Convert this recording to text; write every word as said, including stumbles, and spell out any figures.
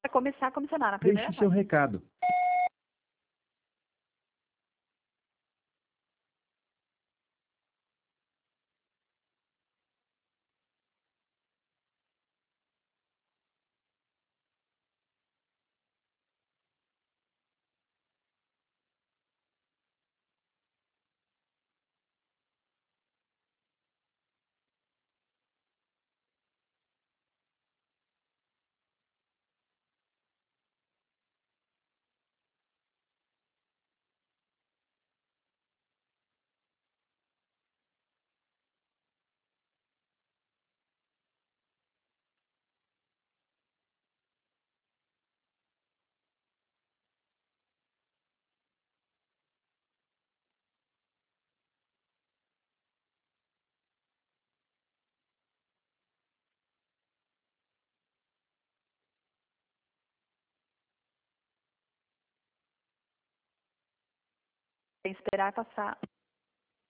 começar a comissionar na primeira Deixe seu página. recado. Tem que esperar passar.